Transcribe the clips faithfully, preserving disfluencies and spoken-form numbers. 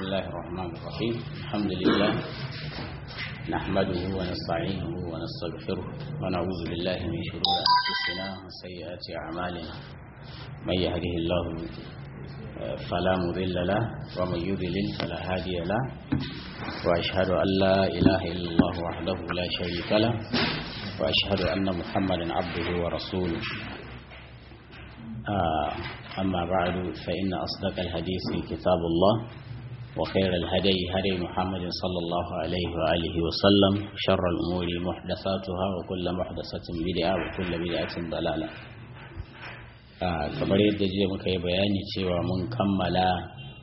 الله الرحمن الرحيم الحمد لله نحمده ونستعينه ونستغفره ونعوذ بالله من شرور أنفسنا وسيئات أعمالنا من يهده الله فلا مضل له ومن يضلل فلا هادي له وأشهد أن لا إله إلا الله وحده لا شريك له وأشهد أن محمدا عبده ورسوله آه أما بعد فإن أصدق الحديث كتاب الله وخير الهدي هدي محمد صلى الله عليه وآله وسلم شر الأمور محدثاتها وكل محدثة بدعة وكل بدعة ضلالة kamar yadda jiya muka yi bayani cewa mun kammala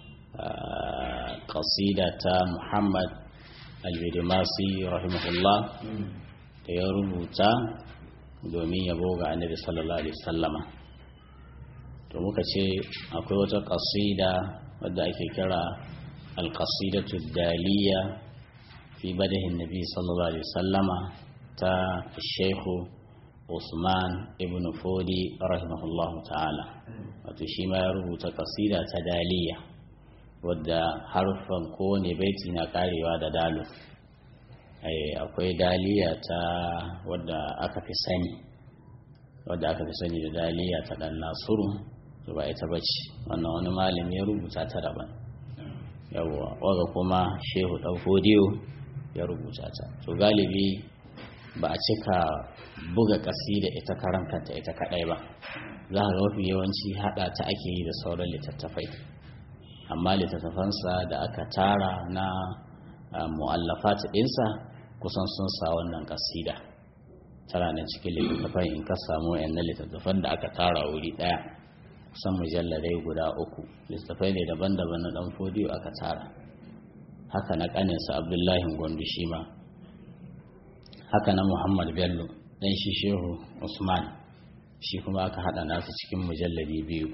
kasida ta Muhammad al-Bidimasi rahimahullah da ya rubuta domin yabo ga Annabi sallallahu alaihi wasallama. To muka ce akwai wata kasida wadda ake kira al-qasidatu daliya fi badahin Nabi sallallahu alaihi wasallama ta Sheikh Usman ibn Fodi rahimahullahu ta'ala. Wato shi ma ya rubuta kasida ta daliya wadda harfan kowane baiti na karewa da dalu. Akwai daliya ta wadda aka fi sani wadda aka fi sani da daliya ta dan Nasuru, to ba ita bace, wannan wani malami ya rubuta ta daban. Yawwa waga kuma Shehu Dan Fodiyo ya rubuta ta. To galibi ba a cika buga kasida ita karan kanta ita kadai ba, za ga mafi yawanci hada ta ake yi da sauran littattafai, amma littattafansa da aka tara na mu'allafat ɗinsa kusan sun sa wannan kasida tana nan cikin littattafai. In ka samu wayannan littattafan da aka tara wuri daya kusan mujalladai guda uku, littattafai ne daban-daban na Dan Fodiyo aka tara. Haka na kaninsa Abdullahi Gwandu shi ma, haka na Muhammad Bello dan shi Shehu Usman shi kuma aka hada nasu cikin mujalladi biyu.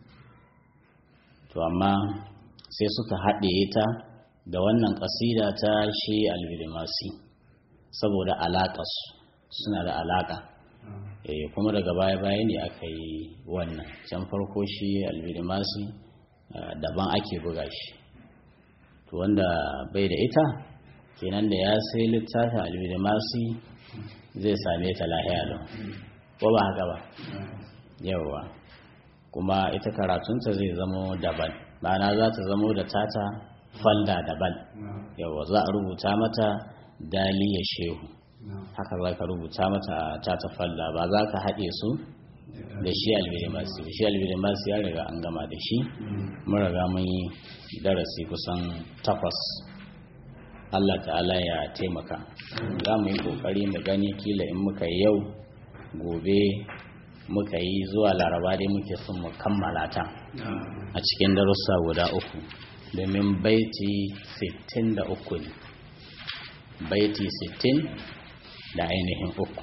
To amma sai suka haɗe ta da wannan kasida ta shi al-Bidimasi saboda alaƙas suna da alaƙa. Eh kuma daga baya-baya ne aka yi wannan. Can farko shi al-Bidimasi daban ake buga shi. To wanda bai da ita kenan da ya sai littafin al-Bidimasi zai same ta lahiya lau, ko ba haka ba? Yawwa, kuma ita karatunta zai zamo daban, ma'ana za ta zamo da tata falda daban. Yawwa, za a rubuta mata daliya shehu, haka za ka rubuta mata tata falda, ba za ka haɗe su da shi al-Bidimasi. Shi al-Bidimasi ya riga an gama da shi, mun riga mun yi darasi kusan takwas. Allah ta'ala ya taimaka. Za mu yi kokari mu gani kila in muka yi yau gobe muka yi zuwa laraba dai muke son mu kammala ta a cikin darussa guda uku, domin baiti sittin da uku ne, baiti sittin da ainihin uku.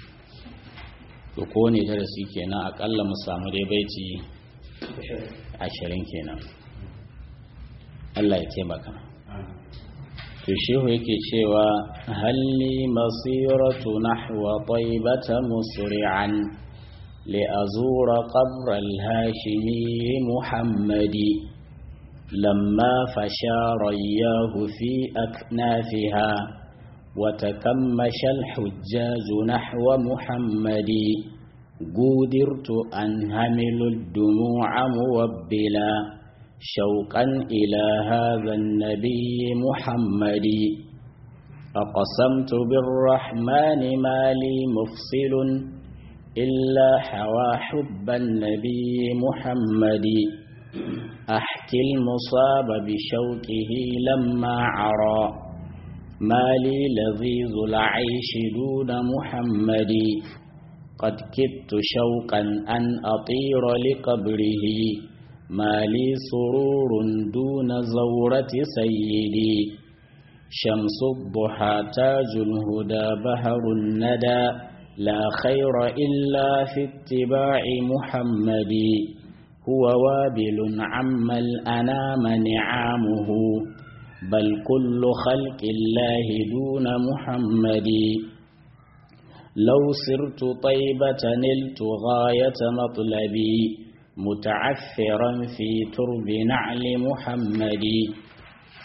To ko ne darasi kenan akalla mu samu dai baiti ashirin kenan. Allah ya taimaka. To shehu yake cewa halli masiratu nahwa taibata musri'an li azura qabra al-hashimi muhammadi lamma fasha rayahu fi aknafiha wa takammasha al-hujjaj nahwa muhammadi qudirtu an hamilu ad-dumu'a muwabbila شوقا إلى هذا النبي محمد أقسمت بالرحمن ما لي مفصل إلا حوى حب النبي محمد أحكي المصاب بشوقه لما عرى ما لي لذيذ العيش دون محمد قد كدت شوقا أن أطير لقبره ما لي سرور دون زورة سيدي شمس الضحى تاج الهدى بهر الندى لا خير إلا في اتباع محمد هو وابل عم الأنام نعامه بل كل خلق الله دون محمد لو سرت طيبة نلت غاية مطلبي متعثرا في ترب نعل محمد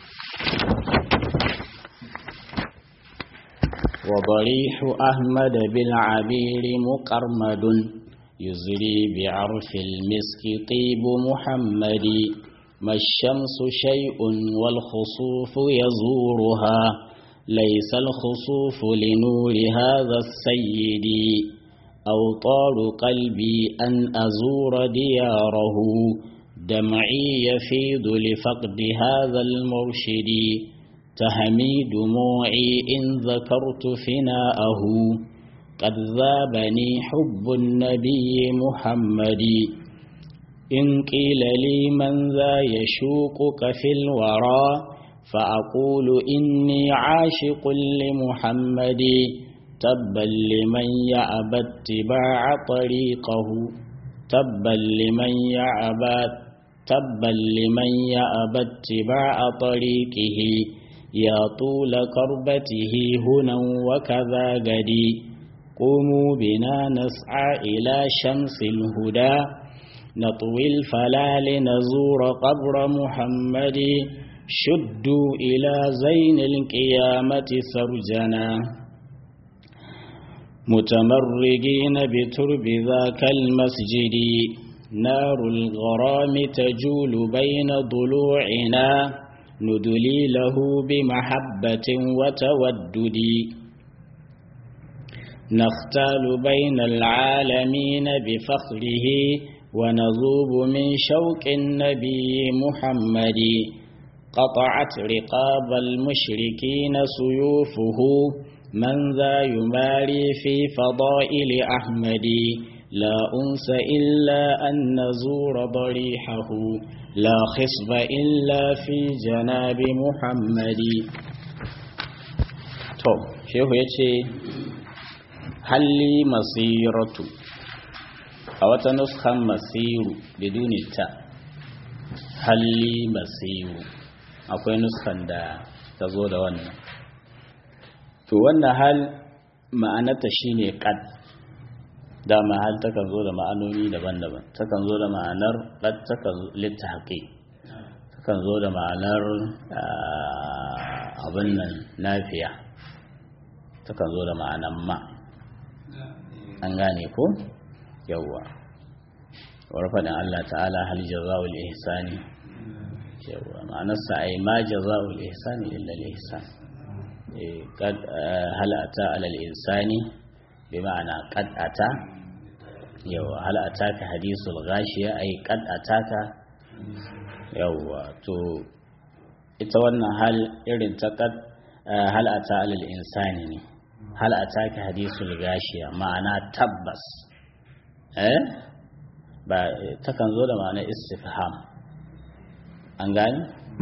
وضريح أحمد بالعبير مقرمد يزري بعرف المسك طيب محمد ما الشمس شيء والخصوف يزورها ليس الخصوف لنور هذا السيد أوطار قلبي أن أزور دياره دمعي يفيض لفقد هذا المرشد تهمي دموعي إن ذكرت فناءه قد ذابني حب النبي محمد إن قيل لي من ذا يشوقك في الورى فأقول إني عاشق لمحمد تبا لمن يأبى اتباع طريقه تبا لمن يأبى تبا لمن يأبى اتباع طريقه يا طول كربته هنا وكذا غدي قوموا بنا نسعى إلى شمس الهدى نطوي الفلا لنزور قبر محمد شدوا إلى زين القيامة سرجنا متمرقين بترب ذاك المسجد نار الغرام تجول بين ضلوعنا ندلي له بمحبة وتودد نختال بين العالمين بفخره ونذوب من شوق النبي محمد قطعت رقاب المشركين سيوفه من ذا يماري في فضائل أحمد لا أنس إلا أن نزور ضريحه لا خصب إلا في جناب محمد. تو شيخ يتي هل لي مسيرة أو تنسخ مسير بدون التاء هل لي مسير akwai nuskan da ta zo da wannan to wannan hal ma'anarta shine qad da mahal takan zo da ma'anoni daban-daban takan zo da ma'anar qad takan littahqiq takan zo da ma'anar abin nan nafiya takan zo da ma'anar ma an gane ko yawwa warfadin Allah ta'ala hal jazaa'ul ihsani yawa ma'anarsa ai ma jazaa'ul ihsani illa al-ihsan eh kad hal ata ala al-insani bi ma'ana qad ata yawa hal ataka hadithul ghashiya ai qad ataka yawa to ita wannan hal irin ta qad hal ata ala al-insani ne hal ataka hadithul ghashiya ma'ana tabbas eh ba takan zo da ma'ana istifham an gani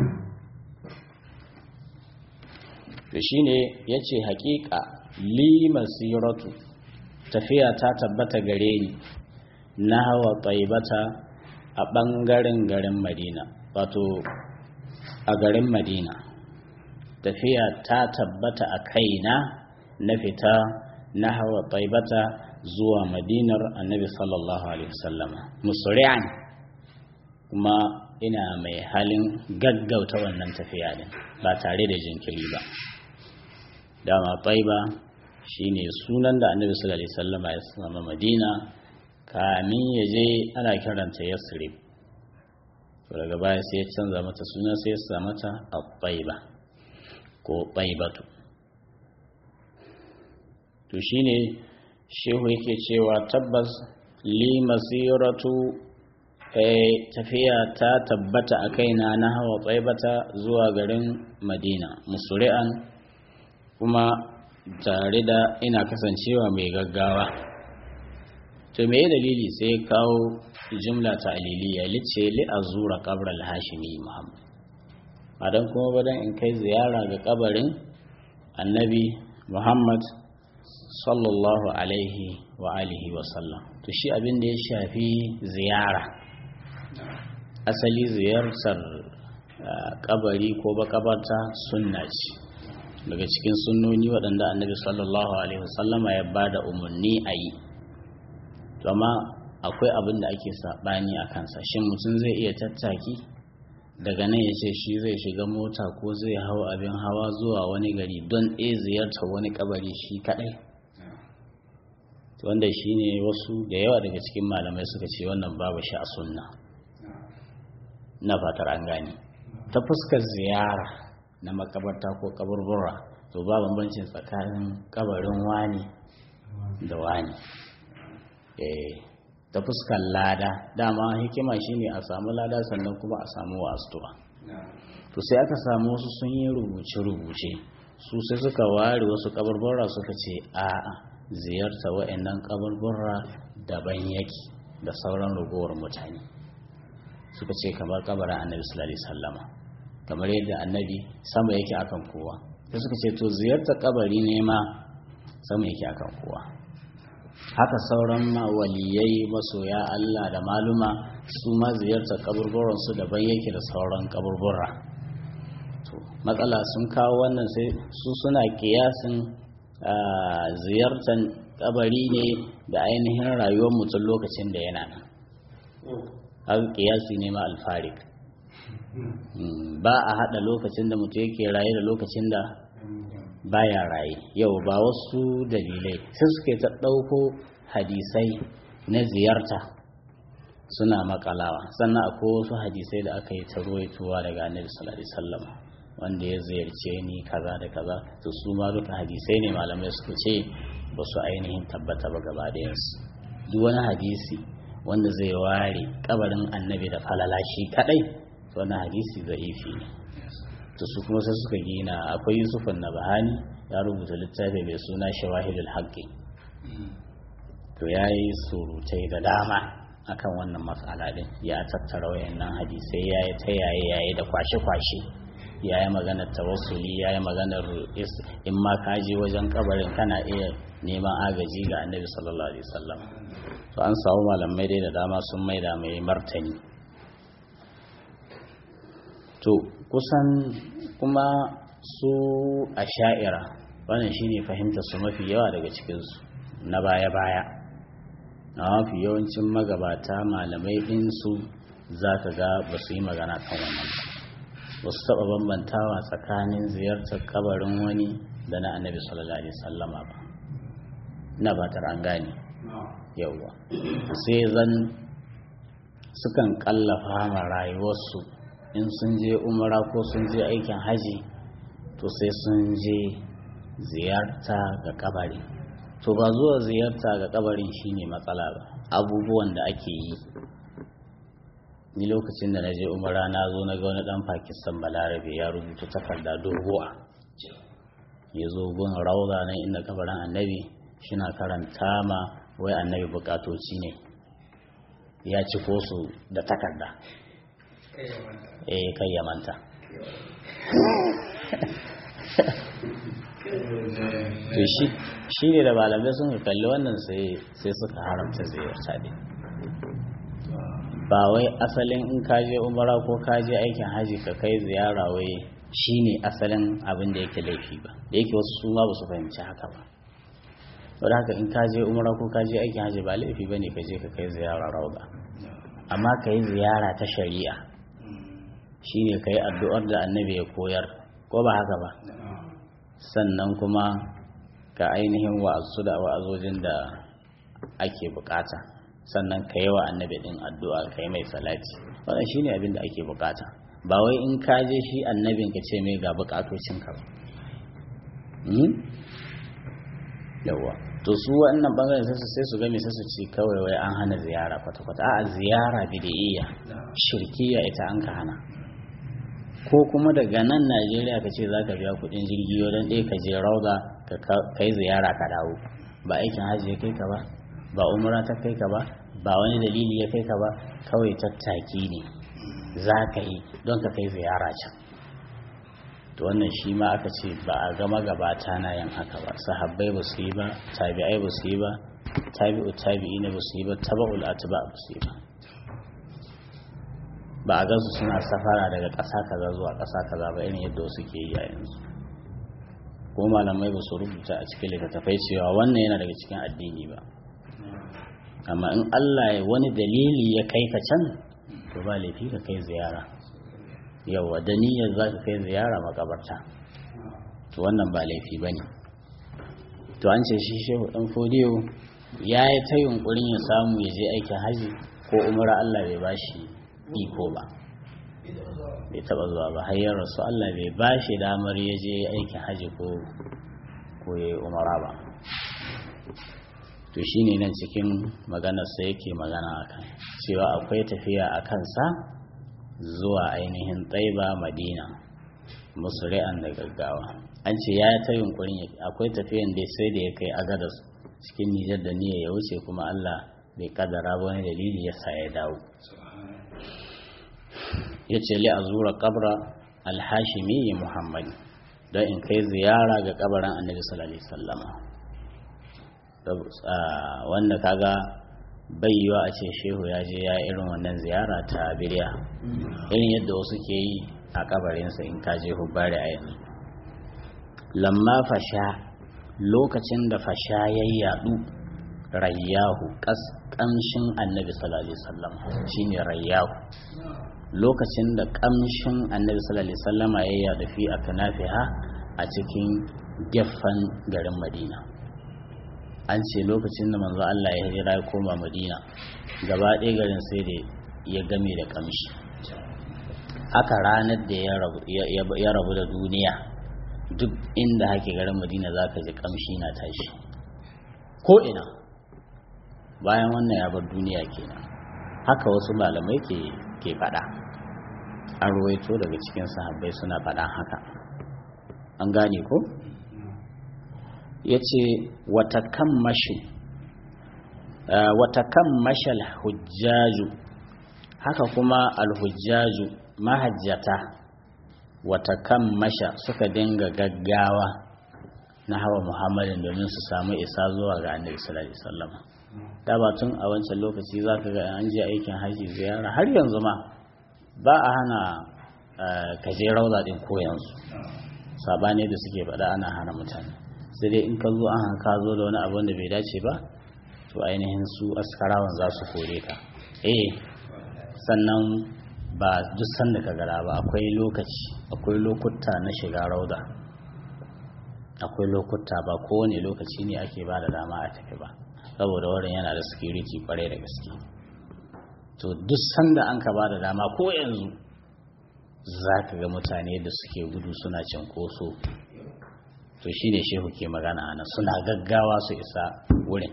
to shine yace haƙiƙa li masiratu tafiya ta tabbata gare ni na hawa taibata a bangaren garin Madina wato a garin Madina tafiya ta tabbata a kaina na fita na hawa taibata zuwa Madinar Annabi sallallahu alaihi wasallama musri'an kuma ina mai halin gaggauta wannan tafiya din ba tare da jinkiri ba dama taiba shine sunan da Annabi sallallahu alaihi wasallama ya sama Madina kamin ya je ana kiranta Yasrib to daga baya sai ya canza mata suna sai ya sa mata at-taiba ko taibatu to shine shehu yake cewa tabbas li masiratu tafiya ta tabbata a kaina na hawa tsaibata zuwa garin Madina musuri'an kuma tare da ina kasancewa mai gaggawa to me dalili sai kawo jumla ta aliliya lice li azura qabr al-hashimi Muhammad adan kuma badan in kai ziyara ga kabarin annabi Muhammad sallallahu alaihi wa alihi wa sallam to shi abin da ya shafi ziyara asali ziyartar kabari ko makabarta sunna ce daga cikin sunnoni waɗanda annabi sallallahu alaihi wasallama ya bada umarni a yi to amma akwai abin da ake saɓani a kansa shin mutum zai iya tattaki daga nan ya ce shi zai shiga mota ko zai hau abin hawa zuwa wani gari don ɗaya ziyartar wani kabari shi kaɗai, wanda shi ne wasu da yawa daga cikin malamai suka ce wannan babu shi a sunna. Na fatar an gane ta fuskar ziyara na makabarta ko kaburbura, to ba bambancin tsakanin kabarin wani da wani. eh ta fuskar lada, dama hikima shine a samu lada sannan kuma a samu wasuwa. To sai aka samu wasu sun yi rubuce-rubuce, su sai suka ware wasu kaburbura suka ce a'a, ziyarta wa'annan kaburbura daban yake da sauran ragowar mutane. Suka ce kamar kabarin annabi sallallahu alaihi wasallama, kamar yadda annabi sama yake akan kowa, sai suka ce to ziyarta kabari ne ma sama yake akan kowa. Haka sauran waliyai, masoya Allah da maluma, su ma ziyartar kaburburan su daban yake da sauran kaburbura. To matsala sun kawo wannan, sai su suna kiyasin ziyartar kabari ne da ainihin rayuwar mutum lokacin da yana nan. Haka kiyasi ne ma alfarik, ba a hada lokacin da mutum yake raye da lokacin da baya raye. Yau ba wasu dalilai sai suke ta ɗauko hadisai na ziyarta suna makalawa, sannan akwai wasu hadisai da aka yi ta ruwaitowa daga annabi sallallahu alaihi wasallam wanda ya ziyarce ni kaza da kaza, to su ma duka hadisai ne malamai suka ce ba su ainihin tabbata ba gaba da yansu. Duk wani hadisi wanda zai ware kabarin annabi da falala shi kadai, to wannan hadisi da'ifi ne. To su kuma sai suka gina, akwai Yusufun Nabahani ya rubuta littafi mai suna Shawahidul Haqqi, to yayi surutai da dama akan wannan mas'ala din, ya tattara wayannan hadisai, yayi ta yayi yayi da kwashe kwashe, yayi maganar tawassuli, yayi maganar in ma ka je wajen kabarin kana iya neman agaji ga Annabi sallallahu alaihi wasallam. To an samu malamai dai da dama sun maida mai martani. To kusan kuma su a sha'ira, wannan shine fahimtar su mafi yawa daga cikinsu na baya-baya, na mafi yawancin magabata malamai ɗinsu za ka ga ba su yi magana kan wannan, ba su taɓa bambantawa tsakanin ziyartar kabarin wani da na annabi sallallahu alaihi sallama ba. Ina batar an gane yauwa, sai zan sukan kallafa ma rayuwarsu in sun je umara ko sun je aikin haji, to sai sun je ziyarta ga kabari. To ba zuwa ziyarta ga kabarin shine matsala ba, abubuwan da ake yi. Ni lokacin da na je umara na zo na ga wani dan Pakistan balarabe ya rubuta takarda doguwa, ya zo gun rauda nan inda kabarin annabi, shina karanta ma wai annabi bukatoci ne, ya ci su da takarda. Eh kai ya manta. To shi shi ne da malamai sun kalli wannan sai sai suka haramta ziyarta ne. Ba wai asalin in ka je umara ko ka je aikin haji ka kai ziyara wai shine asalin abin da yake laifi ba, da yake wasu su ma ba su fahimci haka ba. Saboda haka in ka je umara ko ka je aikin haji ba laifi bane ka je ka kai ziyara rauda, amma ka yi ziyara ta shari'a shine ka yi addu'ar da annabi ya koyar, ko ba haka ba, sannan kuma ka ainihin wa'azu da wa'azojin da ake bukata, sannan ka yi wa annabi din addu'a, ka yi mai salati. Wannan shine abin da ake bukata, ba wai in ka je shi annabin ka ce mai ga bukatocin ka ba. yawa to su wannan bangaren sai su sai su ga me sai su ci kawai wai an hana ziyara kwata kwata. A'a, ziyara bid'iyya shirkiya ita an ka hana. Ko kuma daga nan Najeriya ka ce za ka biya kudin jirgi don ɗaya ka je rauda ka kai ziyara ka dawo, ba aikin hajji ya kai ka ba, ba umra ta kai ka ba, ba wani dalili ya kai ka ba, kawai tattaki ne za ka yi don ka kai ziyara can. To wannan shi ma aka ce ba a gama gabata na yin haka ba, sahabbai ba su yi ba, tabi'ai ba su yi ba, tabi'u tabi'i ne ba su yi ba, taba'ul atba ba su yi ba. Ba a gansu suna safara daga ƙasa kaza zuwa ƙasa kaza ba irin yadda wasu ke yi a yanzu. Ko malamai ba su rubuta a cikin littattafai cewa wannan yana daga cikin addini ba. Amma in Allah ya wani dalili ya kai ka can, to ba laifi ka kai ziyara. yawa da niyyar za ka kai ziyara makabarta to wannan ba laifi ba ne. To an ce shi shehu ɗan fodiyo ya yi ta yunkurin ya samu ya je aikin haji ko umara, Allah bai ba shi iko ba, bai taɓa zuwa ba har yar rasu Allah bai ba shi damar ya je aikin haji ko ko ya yi umara ba. To shi ne nan cikin maganarsa yake magana a kan cewa akwai tafiya a kansa zuwa ainihin Taiba Madina musri'an da gaggawa. An ce ya ta yunkurin akwai tafiyan da sai da ya kai Agadas cikin Nijar da niyya ya wuce, kuma Allah bai kaddara ba, wani dalili ya sa ya dawo. Ya ce li azura qabra al-hashimi Muhammad, don in kai ziyara ga kabarin Annabi sallallahu alaihi wasallam, wanda kaga bai yiwa a ce shehu ya je ya irin wannan ziyara ta biriya irin yadda wasu ke yi a kabarinsa in ka je hubbari a yanzu. Lamma fasha, lokacin da fasha ya yadu rayyahu, kamshin Annabi sallallahu alaihi wasallam shine rayyahu, lokacin da kamshin Annabi sallallahu alaihi wasallam ya yadu fi aknafiha a cikin gefen garin Madina. An ce lokacin da manzo Allah ya hijira ya koma Madina, gaba ɗaya garin sai da ya game da kamshi. Haka ranar da ya rabu da duniya, duk inda hake garin Madina za ka ji kamshi na tashi ko ina. Bayan wannan ya bar duniya kenan. Haka wasu malamai ke ke faɗa, an ruwaito daga cikin sahabbai suna faɗa haka. An gane ko? Ya ce wata kan mashal hujjaju, haka kuma alhujjaju mahajjata wata kan masha suka dinga gaggawa na hawa Muhammadin domin su samu isa zuwa ga Annabi sallallahu alaihi wasallam. Da ba tun a wancan lokaci za ka ga an je aikin haji ziyara, har yanzu ma ba a hana kaje rauda din ko yanzu, sabane da suke faɗa ana hana mutane, sai dai in ka zo an ka zo da wani abu da bai dace ba, to ainihin su askarawan za su kore ka. Eh sannan ba duk sanda ka gara ba, akwai lokaci, akwai lokuta na shiga rauda, akwai lokuta, ba kowane lokaci ne ake ba da dama a tafi ba, saboda wurin yana da security kwarai da gaske. To duk sanda an ka ba da dama, ko yanzu za ka ga mutane da suke gudu suna cinkoso. To shi ne shehu ke magana ana suna gaggawa su isa wurin.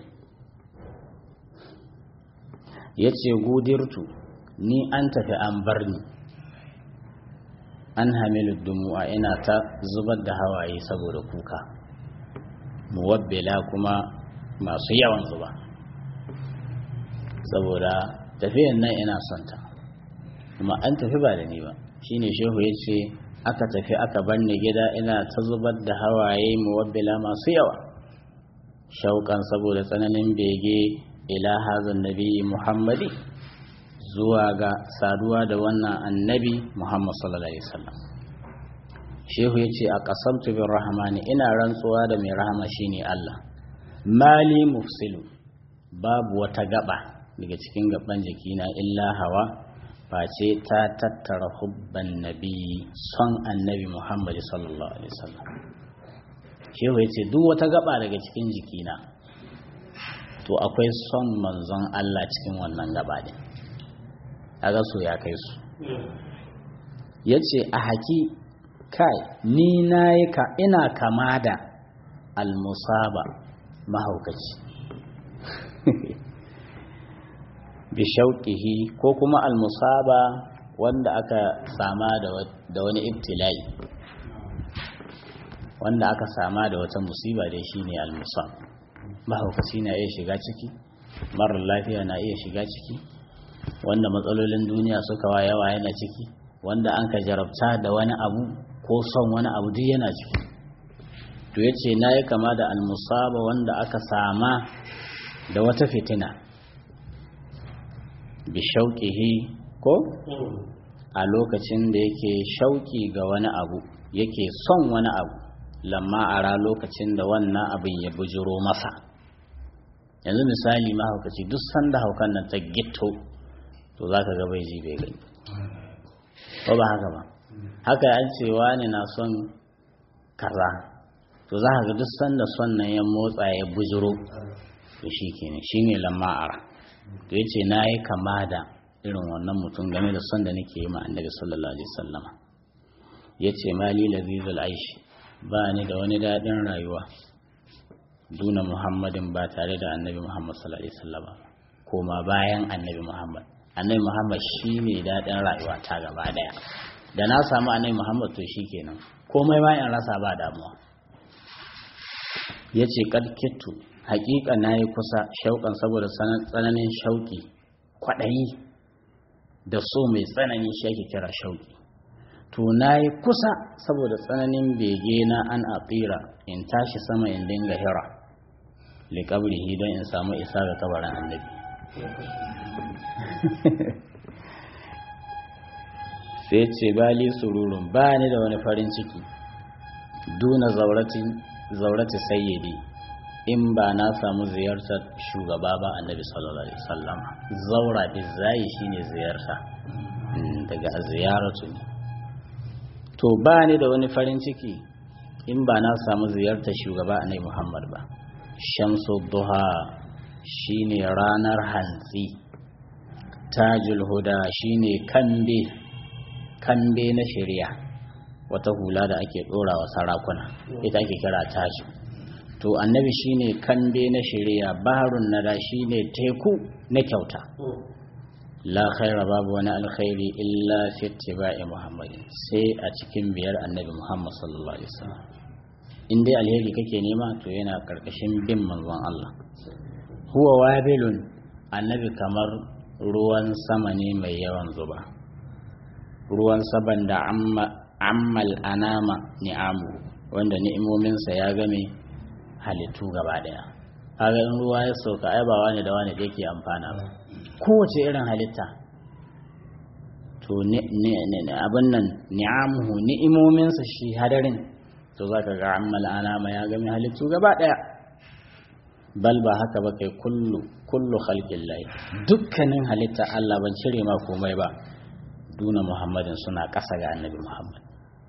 Ya ce gudirtu, ni an tafi an bar ni, an hamilu dumu'a, ina ta zubar da hawaye saboda kuka, muwabbila kuma masu yawan zuba, saboda tafiyan nan ina son ta, kuma an tafi ba da ni ba. Shi ne shehu ya ce aka tafi aka banne gida ina ta zubar da hawaye muwabbila masu yawa, shauƙan saboda tsananin bege ila hazan nabi Muhammadi, zuwa ga saduwa da wannan annabi Muhammad sallallahu alaihi wasallam. Shehu ya ce a qasamtu bir rahmani, ina rantsuwa da mai rahama shine Allah, mali mufsilu, babu wata gaba daga cikin gaban jikina illa hawa, face ta tattara hubban nabi, son annabi Muhammad sallallahu alaihi wasallam. Shehu ya ce duk wata gaba daga cikin jikina to akwai son manzon Allah cikin wannan gaba din, kaga so ya kai su. Ya ce a haki kai ni nayi ka ina kama da almusaba, mahaukaci bi shauqihi, ko kuma almusaba wanda aka sama da wani ibtilai, wanda aka sama da wata musiba dai shine almusab. Mahaukaci na iya shiga ciki, marar lafiya na iya shiga ciki, wanda matsalolin duniya suka wa yawa yana ciki, wanda an ka jarabta da wani abu ko son wani abu duk yana ciki. To yace nayi kama da almusaba wanda aka sama da wata fitina, bi shauqihi, ko a lokacin da yake shauki ga wani abu, yake son wani abu, lamma ara lokacin da wannan abin ya bujiro masa. Yanzu misali mahaukaci duk sanda haukan nan ta gitto, to za ka ga bai ji bai gani, ko ba haka ba? haka an ce wani na son kaza to za ka ga duk sanda son nan ya motsa ya bujiro to shi kenan shi ne lama'ara to ya ce na yi kama da irin wannan mutum game da son da nake yi ma annabi sallallahu alaihi wasallama ya ce mali lazizul aishi ba ni da wani daɗin rayuwa duna muhammadin ba tare da annabi muhammad sallallahu alaihi wasallama koma bayan annabi muhammad annabi muhammad shi ne daɗin rayuwa ta gaba daya da na samu annabi muhammad to shi kenan komai bayan rasa ba damuwa ya ce ƙarƙitu haƙiƙa na yi kusa shauƙan saboda tsananin shauƙi kwaɗayi da so mai tsanani shi ake kira shauƙi to na yi kusa saboda tsananin bege na an atsira in tashi sama in dinga hira liƙabrihi don in samu isa ga kabarin annabi sai ce bali sururun ba ni da wani farin ciki duna zaurati sayyidi in ba na samu ziyartar shugaba ba annabi sallallahu alaihi wasallam zaura bizai shine ziyarta daga ziyaratu ne to ba ni da wani farin ciki in ba na samu ziyartar shugaba annabi Muhammad ba shamsu duha shine ranar hantsi tajul huda shine kambe kambe na shari'a wata hula da ake dorawa sarakuna ita ake kira taju to annabi shine kambe na shari'a baharun nada shine teku na kyauta la khaira babu wani alkhairi illa fi ittiba'i muhammadin sai a cikin biyar annabi muhammad sallallahu alaihi wasallam in dai alheri kake nema to yana karkashin bin manzon Allah huwa wabilun annabi kamar ruwan sama ne mai yawan zuba ruwan saban da amma ammal anama ni'amu wanda ni'imominsa ya game halittu gaba daya kaga in ruwa ya sauka ai ba wani da wani da yake amfana ba kowace irin halitta to abin nan ni'amuhu ni'imominsa shi hadarin to zaka ga ammal anama ya game halittu gaba daya bal ba haka ba kai kullu kullu khalqillahi dukkanin halitta Allah ban cire ma komai ba duna muhammadin suna ƙasa ga annabi muhammad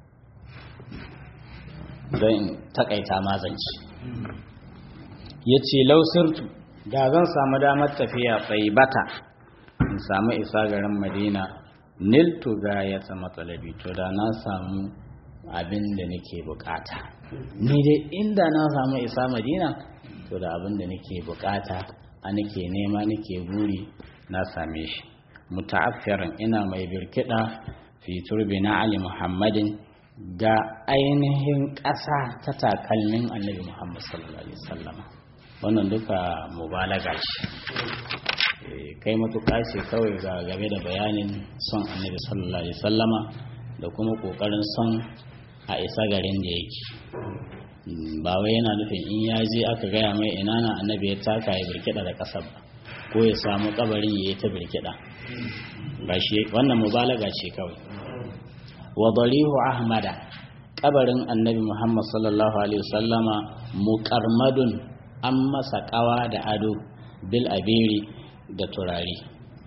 don takaita mazanci ya ce lausirtu da zan samu damar tafiya bata in samu isa garin madina niltu ga ya sama talabi to da na samu abin da nake bukata ni dai inda na samu isa madina to da abin da nake bukata a nake nema nake buri na same shi muta'affiran ina mai birkida fi turbi na ali muhammadin ga ainihin ƙasa ta takalmin annabi muhammad sallallahu alaihi wasallam wannan duka mubalaga ce kai matuƙa ce kawai ga game da bayanin son annabi sallallahu alaihi wasallama da kuma ƙoƙarin son a isa garin da yake ba wai yana nufin in ya je aka gaya mai ina na annabi ya taka ya birkida da ƙasar ba ko ya samu kabarin ya yi ta birkida ba shi wannan mubalaga ce kawai wa dalihu ahmada kabarin annabi muhammad sallallahu alaihi wasallama muqarmadun an masa kawa da ado bil abiri da turare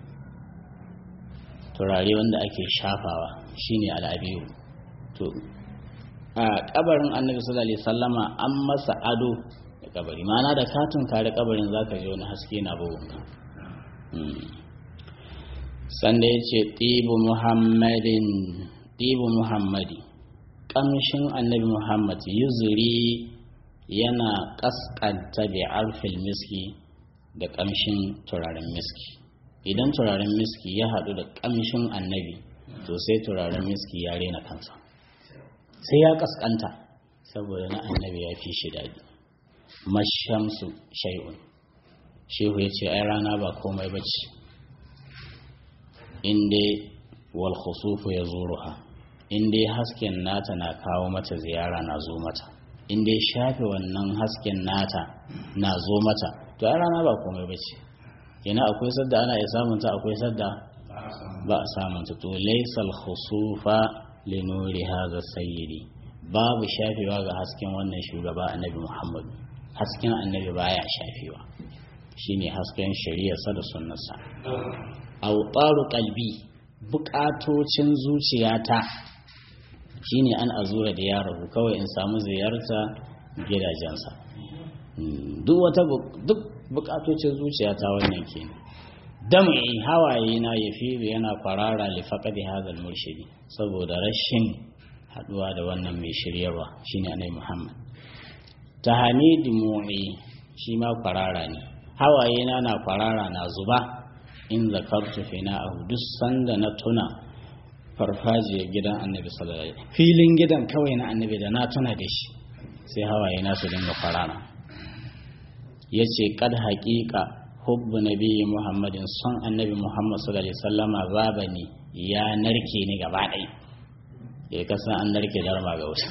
turare wanda ake shafawa shine al-abiru to a kabarin annabi sallallahu alaihi wasallama an masa ado da kabari mana da katun kare kabarin zaka ji wani haske na bugunka sanda yace tibu muhammadin tibu muhammadi kamshin annabi muhammad yuzuri yana kaskanta bi arfil miski da kamshin turaren miski idan turaren miski ya hadu da kamshin annabi to sai turaren miski ya rena kansa sai ya kaskanta saboda na annabi ya fi shi daɗi mashamsu shay'un shehu ya ce ai rana ba komai bace inda wal khusufu ya zuruha inda hasken nata na kawo mata ziyara na zo mata inda shafe wannan hasken nata na zo mata to ai rana ba komai bace yana akwai sadda ana iya samunta akwai sadda ba a samunta to laysal khusufa linuri haza sayyidi babu shafewa ga hasken wannan shugaba annabi muhammad hasken annabi baya shafewa shine hasken shari'arsa da sunnarsa awtaru qalbi bukatocin zuciyata shine an azura da yaro kawai in samu ziyarta gidajensa duk wata duk bukatocin zuciya ta wannan kenan dam'i hawaye na yafi yana farara li faqadi hadal murshidi saboda rashin haduwa da wannan mai shiryarwa shine annabi Muhammad tahamidu mu'i shi ma farara ne hawaye na na farara na zuba in zakartu fina ahu duk sanda na tuna farfajiyar gidan annabi sallallahu alaihi wasallam filin gidan kawai na annabi da na tuna da shi sai hawaye na su dinga farara yace kad haqiqa hubbu nabiyyi muhammadin son annabi muhammad sallallahu alaihi wasallama zabani ya narke ni gaba ɗaya ya kasan an narke darma ga wasu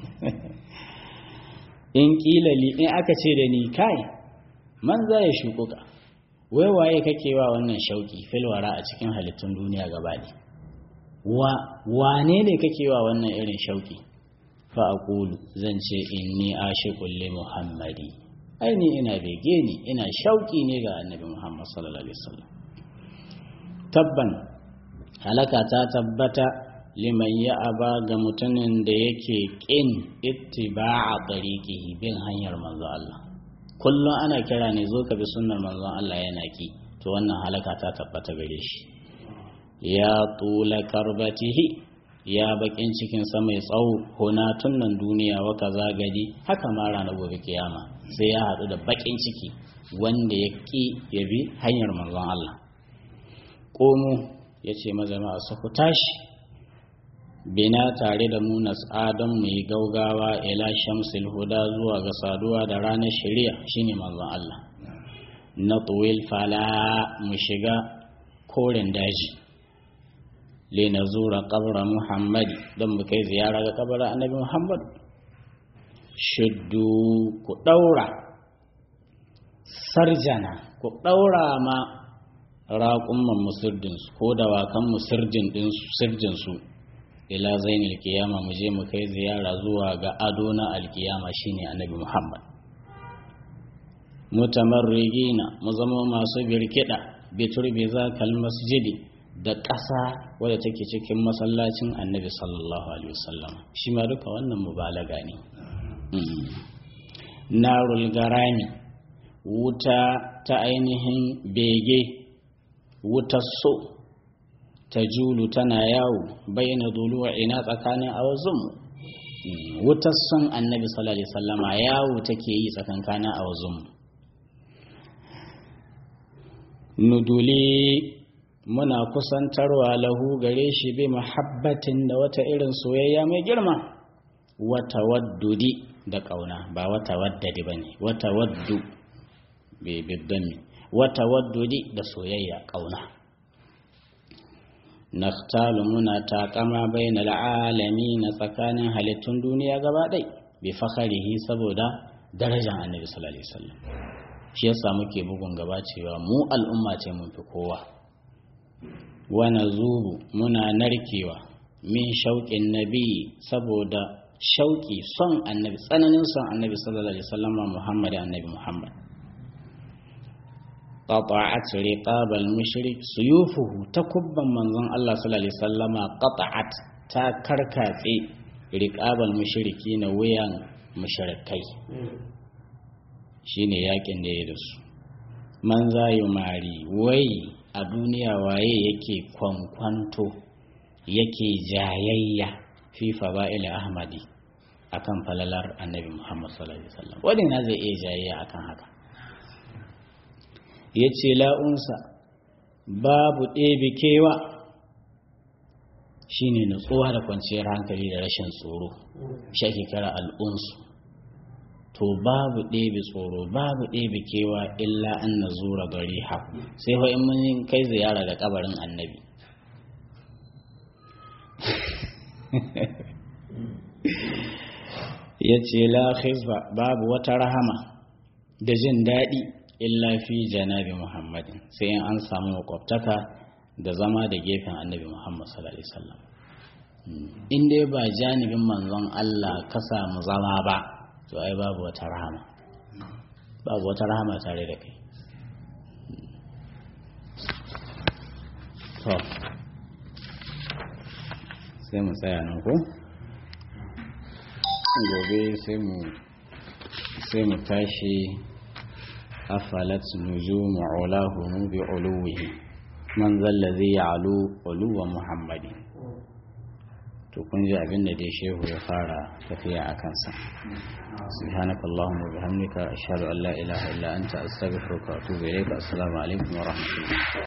in kila li in aka ce da ni kai man za ya shukuka wai waye kake wa wannan shauki filwara a cikin halittun duniya gaba ɗaya wa wane ne kake wa wannan irin shauki fa aqulu zan ce inni ashiqul li muhammadi ai ni ina bege ni ina shauki ne ga annabi muhammad sallallahu alaihi wasallam tabban halaka ta tabbata liman ya aba ga mutumin da yake kin ittiba'a tariqihi bin hanyar manzo Allah kullum ana kira ne zo ka bi sunnar manzo Allah yana ki to wannan halaka ta tabbata gare shi ya tula karbatihi ya bakin cikin sa mai tsawo honatun nan duniya wa kaza gadi haka ma ranar gobe kiyama sai ya hadu da bakin ciki wanda ya ki ya bi hanyar manzon Allah komo yace mazama su ku tashi bina tare da mu nas'adan mu yi gaugawa ila shamsil huda zuwa ga saduwa da ranar shari'a shine manzon Allah na tuwil fala mu shiga koren daji le na zura kabra muhammadi don mu kai ziyara ga kabarin annabi muhammad shuddu ku daura sarjana ku daura ma raƙumman musirdinsu ko dawakan musirdinsu ila zainul kiyama mu je mu kai ziyara zuwa ga ado na alkiyama shine annabi muhammad mutamarrigina mu zama masu birkida biturbi zakal masjidi da ƙasa wadda take cikin masallacin annabi sallallahu alaihi wasallam shi ma duka wannan mubalaga ne narul garami wuta ta ainihin bege wutar so ta julu tana yawo bayyana duluwa ina tsakanin awazunmu wutar son annabi sallallahu alaihi wasallama yawo take yi tsakankanin awazunmu nuduli muna kusantarwa lahu gare shi bi muhabbatin da wata irin soyayya mai girma wata waddudi da kauna ba wata waddadi bane wata waddu bi biddami wata waddudi da soyayya kauna naftalu muna taƙama bainal alamin tsakanin halittun duniya gaba ɗai bi fakharihi saboda darajar annabi sallallahu alaihi wasallam shi yasa muke bugun gaba cewa mu al'umma ce mun fi kowa wa nazubu muna narkewa min shauƙin nabi saboda shauƙi son annabi tsananin son annabi sallallahu alaihi wasallam Muhammad annabi Muhammad qata'at riqabal mushrik suyufuhu takubban manzon Allah sallallahu alaihi wasallama qata'at ta karkatse riqabal mushriki na wayan mushrikai shine yakin da ya da su man zayu mari wai a duniya waye yake kwankwanto yake jayayya fi fada'il ahmadi akan falalar annabi Muhammad sallallahu alaihi wasallam wani na zai iya jayayya akan haka yace la'unsa babu ɗebe kewa shine nutsuwa da kwanciyar hankali da rashin tsoro shi ake kira al'unsu to babu ɗebe tsoro babu ɗebe kewa illa an na zura gari haku sai fa in mun kai ziyara da kabarin annabi ya ce la khizba babu wata rahama da jin daɗi illa fi janabi muhammadin sai in an samu makwabtaka da zama da gefen annabi muhammad sallallahu alaihi wasallam in dai ba janibin manzon Allah ka samu zama ba to ai babu wata rahama babu wata rahama tare da kai to sai mu tsaya nan ko gobe sai mu sai mu tashi afalat nujumu ulahu bi uluwihi man zallazi ya'lu uluwa muhammadi. to kun ji abin da dai shehu ya fara tafiya a kansa. subhanaka allahumma wa bihamdika ashhadu an la ilaha illa anta astaghfiruka wa atubu ilayka. assalamu alaikum wa rahmatullahi